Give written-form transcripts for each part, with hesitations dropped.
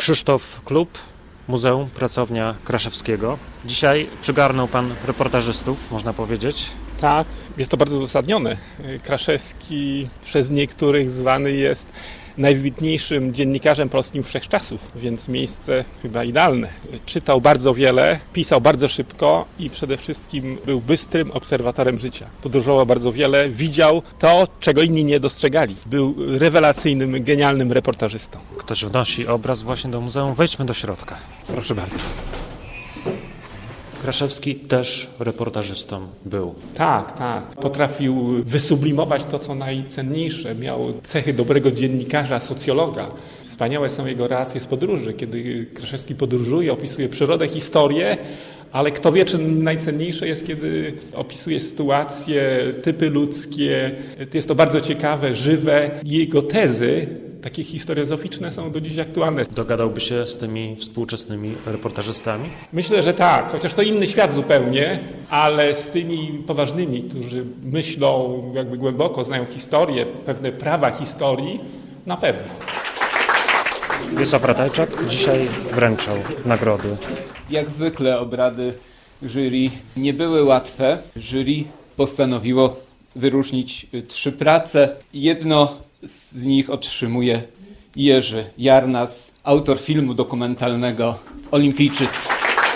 Krzysztof Klub, Muzeum Pracownia Kraszewskiego. Dzisiaj przygarnął pan reportażystów, można powiedzieć. Tak, jest to bardzo uzasadnione. Kraszewski przez niektórych zwany jest najwybitniejszym dziennikarzem polskim wszechczasów, więc miejsce chyba idealne. Czytał bardzo wiele, pisał bardzo szybko i przede wszystkim był bystrym obserwatorem życia. Podróżował bardzo wiele, widział to, czego inni nie dostrzegali. Był rewelacyjnym, genialnym reportażystą. Ktoś wnosi obraz właśnie do muzeum. Wejdźmy do środka. Proszę bardzo. Kraszewski też reportażystą był. Tak. Potrafił wysublimować to, co najcenniejsze. Miał cechy dobrego dziennikarza, socjologa. Wspaniałe są jego relacje z podróży, kiedy Kraszewski podróżuje, opisuje przyrodę, historię, ale kto wie, czy najcenniejsze jest, kiedy opisuje sytuacje, typy ludzkie. Jest to bardzo ciekawe, żywe. Jego tezy, takie historiozoficzne, są do dziś aktualne. Dogadałby się z tymi współczesnymi reportażystami? Myślę, że tak, chociaż to inny świat zupełnie, ale z tymi poważnymi, którzy myślą jakby głęboko, znają historię, pewne prawa historii, na pewno. Wiesław Ratajczak dzisiaj wręczał nagrody. Jak zwykle obrady jury nie były łatwe. Jury postanowiło wyróżnić 3 prace. Jedno z nich otrzymuje Jerzy Jarnas, autor filmu dokumentalnego Olimpijczycy.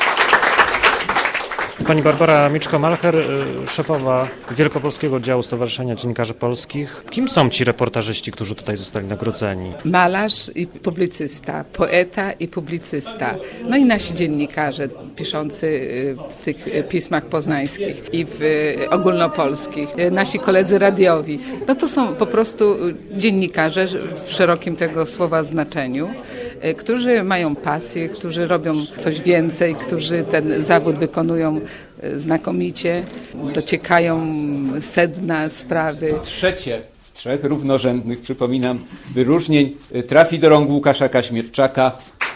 Pani Barbara Miczko-Malcher, szefowa Wielkopolskiego Działu Stowarzyszenia Dziennikarzy Polskich. Kim są ci reportażyści, którzy tutaj zostali nagrodzeni? Malarz i publicysta, poeta i publicysta. No i nasi dziennikarze piszący w tych pismach poznańskich i w ogólnopolskich. Nasi koledzy radiowi. No to są po prostu dziennikarze w szerokim tego słowa znaczeniu, którzy mają pasję, którzy robią coś więcej, którzy ten zawód wykonują znakomicie, dociekają sedna sprawy. Trzecie z 3 równorzędnych, przypominam, wyróżnień trafi do rąk Łukasza Kaźmierczaka.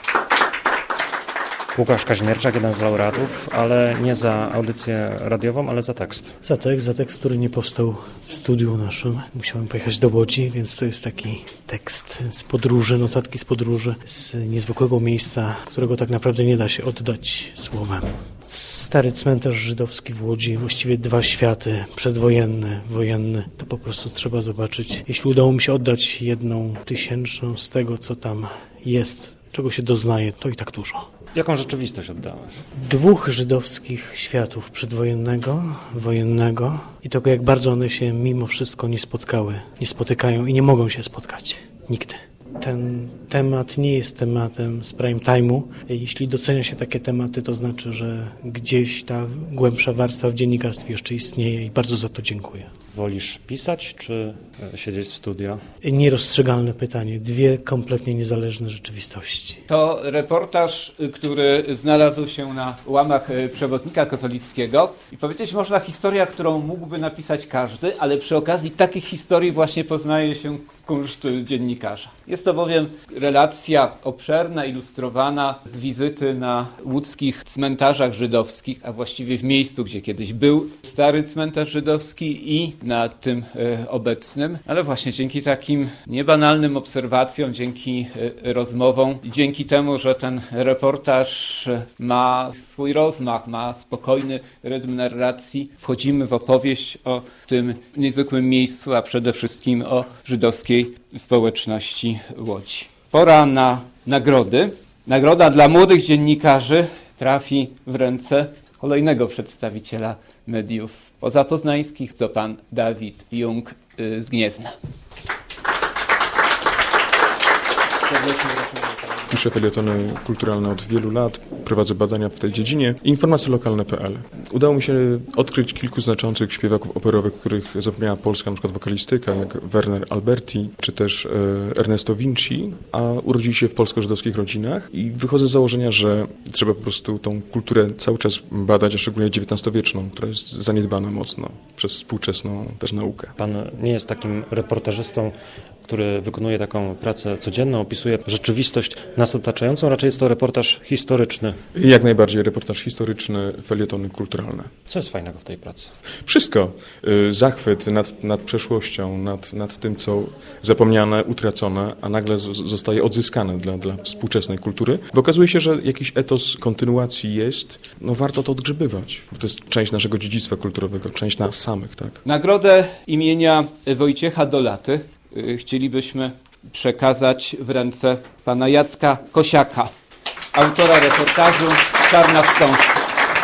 Łukasz Kaźmierczak, jeden z laureatów, ale nie za audycję radiową, ale za tekst. Za tekst, który nie powstał w studiu naszym. Musiałem pojechać do Łodzi, więc to jest taki tekst z podróży, notatki z podróży, z niezwykłego miejsca, którego tak naprawdę nie da się oddać słowem. Stary cmentarz żydowski w Łodzi, właściwie 2 światy, przedwojenny, wojenny. To po prostu trzeba zobaczyć. Jeśli udało mi się oddać 1/1000 z tego, co tam jest, czego się doznaje, to i tak dużo. Jaką rzeczywistość oddałeś? 2 żydowskich światów przedwojennego, wojennego i tego, jak bardzo one się mimo wszystko nie spotkały, nie spotykają i nie mogą się spotkać. Nigdy. Ten temat nie jest tematem z prime time'u. Jeśli docenia się takie tematy, to znaczy, że gdzieś ta głębsza warstwa w dziennikarstwie jeszcze istnieje i bardzo za to dziękuję. Wolisz pisać, czy siedzieć w studio? Nierozstrzygalne pytanie. 2 kompletnie niezależne rzeczywistości. To reportaż, który znalazł się na łamach przewodnika katolickiego i powiedzieć można historia, którą mógłby napisać każdy, ale przy okazji takich historii właśnie poznaje się kunszt dziennikarza. Jest to bowiem relacja obszerna, ilustrowana z wizyty na łódzkich cmentarzach żydowskich, a właściwie w miejscu, gdzie kiedyś był stary cmentarz żydowski i na tym obecnym. Ale właśnie dzięki takim niebanalnym obserwacjom, dzięki rozmowom i dzięki temu, że ten reportaż ma swój rozmach, ma spokojny rytm narracji, wchodzimy w opowieść o tym niezwykłym miejscu, a przede wszystkim o żydowskiej społeczności Łodzi. Pora na nagrody. Nagroda dla młodych dziennikarzy trafi w ręce kolejnego przedstawiciela mediów pozapoznańskich, to pan Dawid Jung z Gniezna. Piszę felietony kulturalne od wielu lat, prowadzę badania w tej dziedzinie. Informacjelokalne.pl. Udało mi się odkryć kilku znaczących śpiewaków operowych, których zapomniała polska na przykład wokalistyka, jak Werner Alberti, czy też Ernesto Vinci, a urodzili się w polsko-żydowskich rodzinach i wychodzę z założenia, że trzeba po prostu tą kulturę cały czas badać, a szczególnie XIX-wieczną, która jest zaniedbana mocno przez współczesną też naukę. Pan nie jest takim reportażystą który wykonuje taką pracę codzienną, opisuje rzeczywistość nas otaczającą, raczej jest to reportaż historyczny. Jak najbardziej reportaż historyczny, felietony kulturalne. Co jest fajnego w tej pracy? Wszystko. Zachwyt nad przeszłością, nad tym, co zapomniane, utracone, a nagle zostaje odzyskane dla współczesnej kultury. Bo okazuje się, że jakiś etos kontynuacji jest, warto to odgrzebywać. Bo to jest część naszego dziedzictwa kulturowego, część nas samych, tak? Nagrodę imienia Wojciecha Dolaty chcielibyśmy przekazać w ręce pana Jacka Kosiaka, autora reportażu Czarna Wstążka.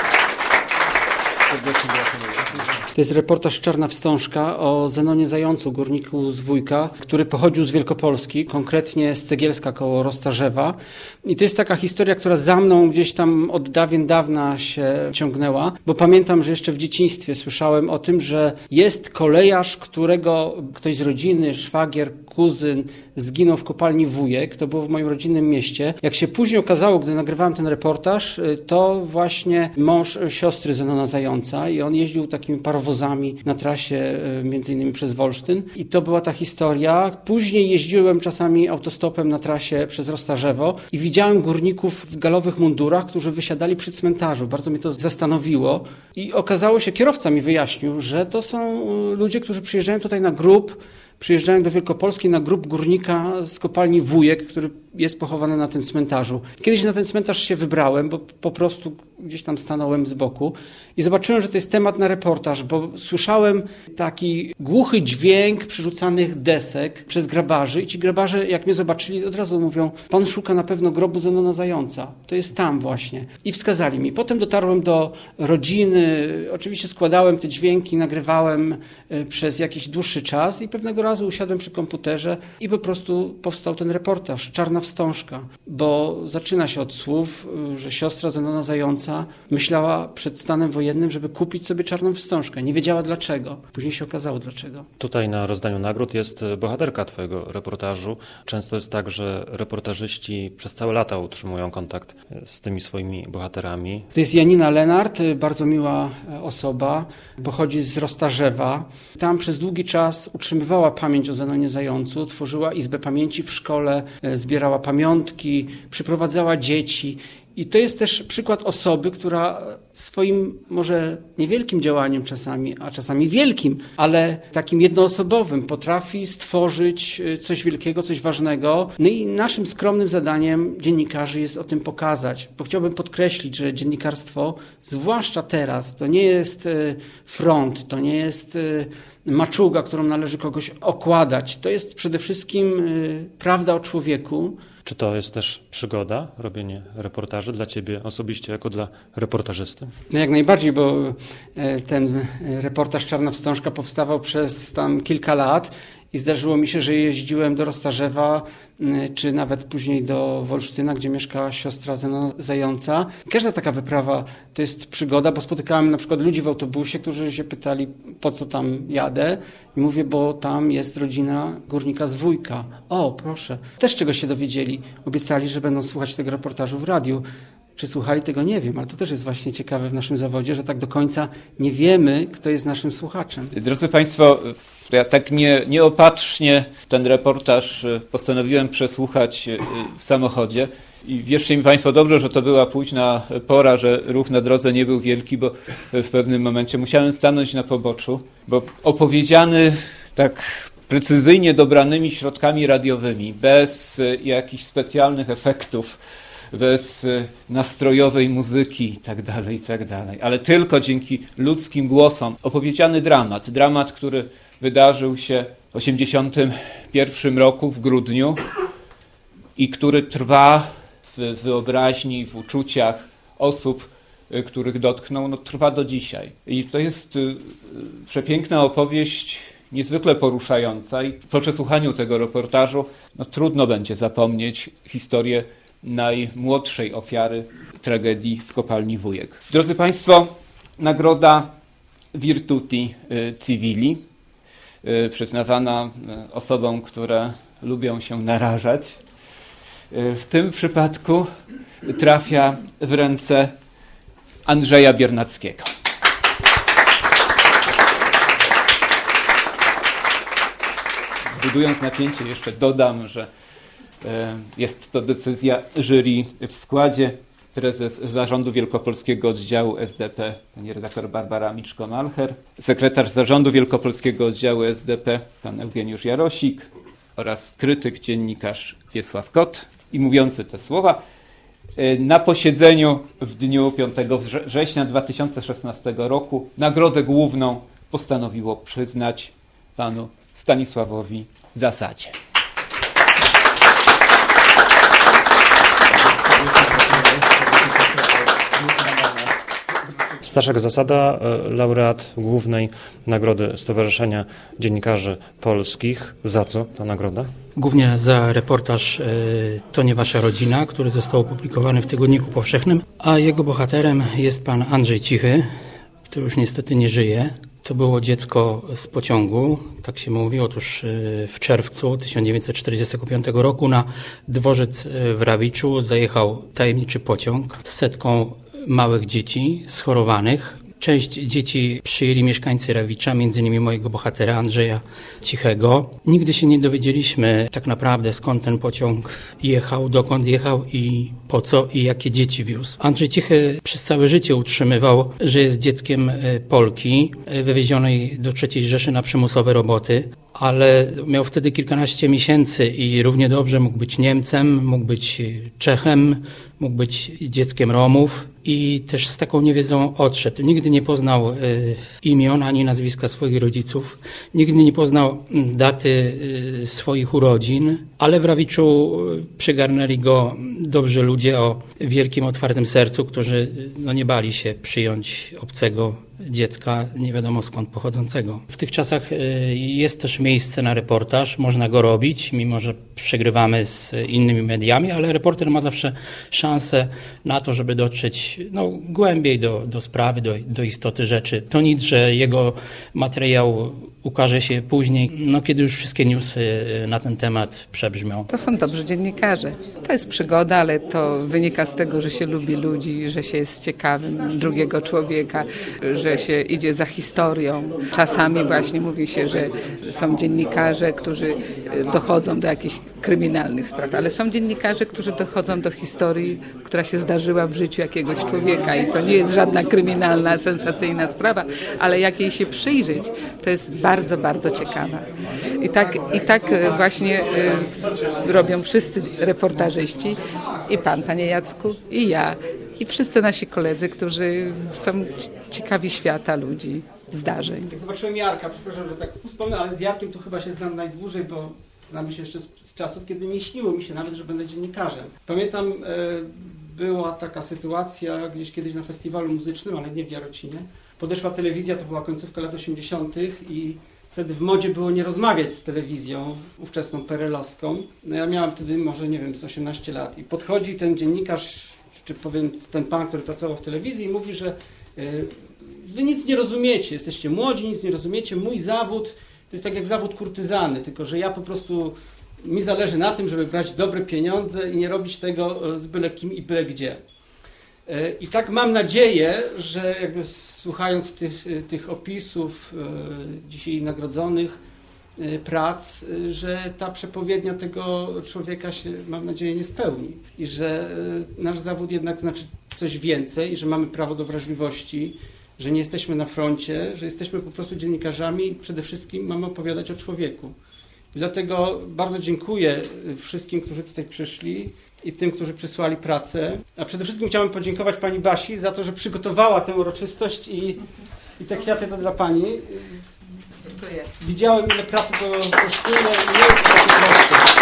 To jest reportaż Czarna Wstążka o Zenonie Zającu, górniku z Wujka, który pochodził z Wielkopolski, konkretnie z Cegielska koło Roztarzewa. I to jest taka historia, która za mną gdzieś tam od dawien dawna się ciągnęła, bo pamiętam, że jeszcze w dzieciństwie słyszałem o tym, że jest kolejarz, którego ktoś z rodziny, szwagier, kuzyn zginął w kopalni Wujek. To było w moim rodzinnym mieście. Jak się później okazało, gdy nagrywałem ten reportaż, to właśnie mąż siostry Zenona Zająca i on jeździł takimi parowozami na trasie między innymi przez Wolsztyn i to była ta historia. Później jeździłem czasami autostopem na trasie przez Roztarzewo i widziałem górników w galowych mundurach, którzy wysiadali przy cmentarzu. Bardzo mnie to zastanowiło i okazało się, kierowca mi wyjaśnił, że to są ludzie, którzy przyjeżdżają tutaj na grób, przyjeżdżałem do Wielkopolski na grób górnika z kopalni Wujek, który jest pochowany na tym cmentarzu. Kiedyś na ten cmentarz się wybrałem, bo po prostu gdzieś tam stanąłem z boku i zobaczyłem, że to jest temat na reportaż, bo słyszałem taki głuchy dźwięk przerzucanych desek przez grabarzy i ci grabarze, jak mnie zobaczyli, od razu mówią: pan szuka na pewno grobu Zenona Zająca. To jest tam właśnie. I wskazali mi. Potem dotarłem do rodziny, oczywiście składałem te dźwięki, nagrywałem przez jakiś dłuższy czas i pewnego razu usiadłem przy komputerze i po prostu powstał ten reportaż Czarna Wstążka, bo zaczyna się od słów, że siostra Zenona Zająca myślała przed stanem wojennym, żeby kupić sobie czarną wstążkę. Nie wiedziała dlaczego. Później się okazało dlaczego. Tutaj na rozdaniu nagród jest bohaterka twojego reportażu. Często jest tak, że reportażyści przez całe lata utrzymują kontakt z tymi swoimi bohaterami. To jest Janina Lenart, bardzo miła osoba. Pochodzi z Roztarzewa. Tam przez długi czas utrzymywała pamięć o Zenonie Zającu, tworzyła izbę pamięci w szkole, zbierała pamiątki, przyprowadzała dzieci. I to jest też przykład osoby, która swoim może niewielkim działaniem czasami, a czasami wielkim, ale takim jednoosobowym potrafi stworzyć coś wielkiego, coś ważnego. No i naszym skromnym zadaniem dziennikarzy jest o tym pokazać, bo chciałbym podkreślić, że dziennikarstwo, zwłaszcza teraz, to nie jest front, to nie jest maczuga, którą należy kogoś okładać. To jest przede wszystkim prawda o człowieku. Czy to jest też przygoda, robienie reportaży dla ciebie osobiście, jako dla reportażysty? No jak najbardziej, bo ten reportaż Czarna Wstążka powstawał przez tam kilka lat i zdarzyło mi się, że jeździłem do Roztarzewa, czy nawet później do Wolsztyna, gdzie mieszka siostra Zenona Zająca. Każda taka wyprawa to jest przygoda, bo spotykałem na przykład ludzi w autobusie, którzy się pytali, po co tam jadę. I mówię, bo tam jest rodzina górnika z Wujka. O, proszę. Też czegoś się dowiedzieli. Obiecali, że będą słuchać tego reportażu w radiu. Czy słuchali tego? Nie wiem, ale to też jest właśnie ciekawe w naszym zawodzie, że tak do końca nie wiemy, kto jest naszym słuchaczem. Drodzy Państwo, ja tak nieopatrznie ten reportaż postanowiłem przesłuchać w samochodzie. I wierzcie mi Państwo dobrze, że to była późna pora, że ruch na drodze nie był wielki, bo w pewnym momencie musiałem stanąć na poboczu, bo opowiedziany tak precyzyjnie dobranymi środkami radiowymi, bez jakichś specjalnych efektów, bez nastrojowej muzyki i tak dalej, ale tylko dzięki ludzkim głosom. Opowiedziany dramat, który wydarzył się w 1981 roku w grudniu i który trwa w wyobraźni, w uczuciach osób, których dotknął, trwa do dzisiaj. I to jest przepiękna opowieść, niezwykle poruszająca i po przesłuchaniu tego reportażu trudno będzie zapomnieć historię najmłodszej ofiary tragedii w kopalni Wujek. Drodzy Państwo, nagroda Virtuti Civili, przyznawana osobom, które lubią się narażać, w tym przypadku trafia w ręce Andrzeja Biernackiego. budując napięcie, jeszcze dodam, że jest to decyzja jury w składzie. Prezes Zarządu Wielkopolskiego Oddziału SDP, pani redaktor Barbara Miczko-Malcher, sekretarz Zarządu Wielkopolskiego Oddziału SDP, pan Eugeniusz Jarosik oraz krytyk, dziennikarz Wiesław Kot. I mówiący te słowa, na posiedzeniu w dniu 5 września 2016 roku nagrodę główną postanowiło przyznać panu Stanisławowi Zasadzie. Staszek Zasada, laureat głównej nagrody Stowarzyszenia Dziennikarzy Polskich. Za co ta nagroda? Głównie za reportaż To nie wasza rodzina, który został opublikowany w Tygodniku Powszechnym, a jego bohaterem jest pan Andrzej Cichy, który już niestety nie żyje. To było dziecko z pociągu, tak się mówi. Otóż w czerwcu 1945 roku na dworzec w Rawiczu zajechał tajemniczy pociąg z setką małych dzieci schorowanych. Część dzieci przyjęli mieszkańcy Rawicza, m.in. mojego bohatera Andrzeja Cichego. Nigdy się nie dowiedzieliśmy tak naprawdę, skąd ten pociąg jechał, dokąd jechał i po co i jakie dzieci wiózł. Andrzej Cichy przez całe życie utrzymywał, że jest dzieckiem Polki wywiezionej do III Rzeszy na przymusowe roboty, ale miał wtedy kilkanaście miesięcy i równie dobrze mógł być Niemcem, mógł być Czechem, mógł być dzieckiem Romów i też z taką niewiedzą odszedł. Nigdy nie poznał imion ani nazwiska swoich rodziców, nigdy nie poznał daty swoich urodzin, ale w Rawiczu przygarnęli go dobrzy ludzie o wielkim, otwartym sercu, którzy nie bali się przyjąć obcego dziecka, nie wiadomo skąd pochodzącego. W tych czasach jest też miejsce na reportaż, można go robić, mimo że przegrywamy z innymi mediami, ale reporter ma zawsze szansę na to, żeby dotrzeć głębiej do sprawy, do istoty rzeczy. To nic, że jego materiał ukaże się później, kiedy już wszystkie newsy na ten temat przebrzmią. To są dobrzy dziennikarze. To jest przygoda, ale to wynika z tego, że się lubi ludzi, że się jest ciekawym drugiego człowieka, że się idzie za historią. Czasami właśnie mówi się, że są dziennikarze, którzy dochodzą do jakichś kryminalnych spraw, ale są dziennikarze, którzy dochodzą do historii, która się zdarzyła w życiu jakiegoś człowieka i to nie jest żadna kryminalna, sensacyjna sprawa, ale jak jej się przyjrzeć, to jest bardzo, bardzo ciekawa. I tak właśnie robią wszyscy reportażyści, i pan, panie Jacku, i ja, i wszyscy nasi koledzy, którzy są ciekawi świata, ludzi, zdarzeń. Jak zobaczyłem Jarka, przepraszam, że tak wspomnę, ale z Jarkiem to chyba się znam najdłużej, bo znamy się jeszcze z czasów, kiedy nie śniło mi się nawet, że będę dziennikarzem. Pamiętam, była taka sytuacja gdzieś kiedyś na festiwalu muzycznym, ale nie w Jarocinie. Podeszła telewizja, to była końcówka lat 80. i wtedy w modzie było nie rozmawiać z telewizją ówczesną perelowską. Ja miałem wtedy może, z 18 lat i podchodzi ten dziennikarz, czy powiem ten pan, który pracował w telewizji i mówi, że wy nic nie rozumiecie, jesteście młodzi, nic nie rozumiecie, mój zawód to jest tak jak zawód kurtyzany, tylko że ja po prostu, mi zależy na tym, żeby brać dobre pieniądze i nie robić tego z byle kim i byle gdzie. I tak mam nadzieję, że jakby słuchając tych opisów dzisiaj nagrodzonych prac, że ta przepowiednia tego człowieka się, mam nadzieję, nie spełni. I że nasz zawód jednak znaczy coś więcej, i że mamy prawo do wrażliwości, że nie jesteśmy na froncie, że jesteśmy po prostu dziennikarzami i przede wszystkim mamy opowiadać o człowieku. I dlatego bardzo dziękuję wszystkim, którzy tutaj przyszli i tym, którzy przysłali pracę. A przede wszystkim chciałem podziękować pani Basi za to, że przygotowała tę uroczystość i te kwiaty to dla pani. Dziękuję. Widziałem, ile pracy to kosztuje i nie jest takie proste.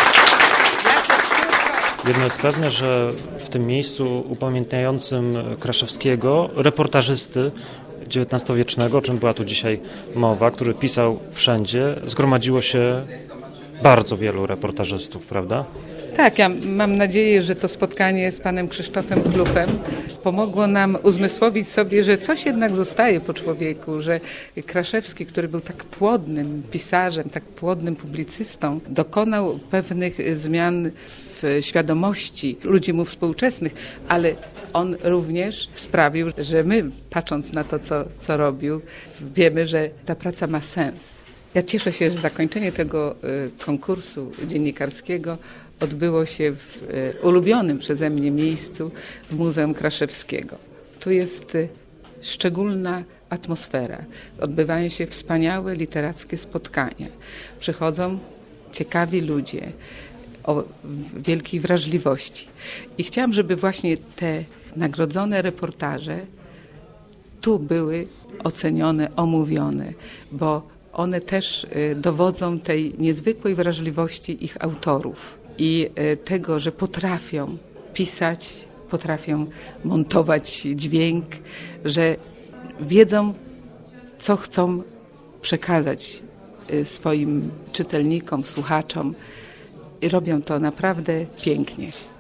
Jedno jest pewne, że w tym miejscu upamiętniającym Kraszewskiego, reportażysty XIX-wiecznego, o czym była tu dzisiaj mowa, który pisał wszędzie, zgromadziło się bardzo wielu reportażystów, prawda? Tak, ja mam nadzieję, że to spotkanie z panem Krzysztofem Klupem pomogło nam uzmysłowić sobie, że coś jednak zostaje po człowieku, że Kraszewski, który był tak płodnym pisarzem, tak płodnym publicystą, dokonał pewnych zmian w świadomości ludzi mu współczesnych, ale on również sprawił, że my, patrząc na to, co robił, wiemy, że ta praca ma sens. Ja cieszę się, że zakończenie tego konkursu dziennikarskiego odbyło się w ulubionym przeze mnie miejscu w Muzeum Kraszewskiego. Tu jest szczególna atmosfera. Odbywają się wspaniałe literackie spotkania. Przychodzą ciekawi ludzie o wielkiej wrażliwości. I chciałam, żeby właśnie te nagrodzone reportaże tu były ocenione, omówione, bo one też dowodzą tej niezwykłej wrażliwości ich autorów i tego, że potrafią pisać, potrafią montować dźwięk, że wiedzą, co chcą przekazać swoim czytelnikom, słuchaczom i robią to naprawdę pięknie.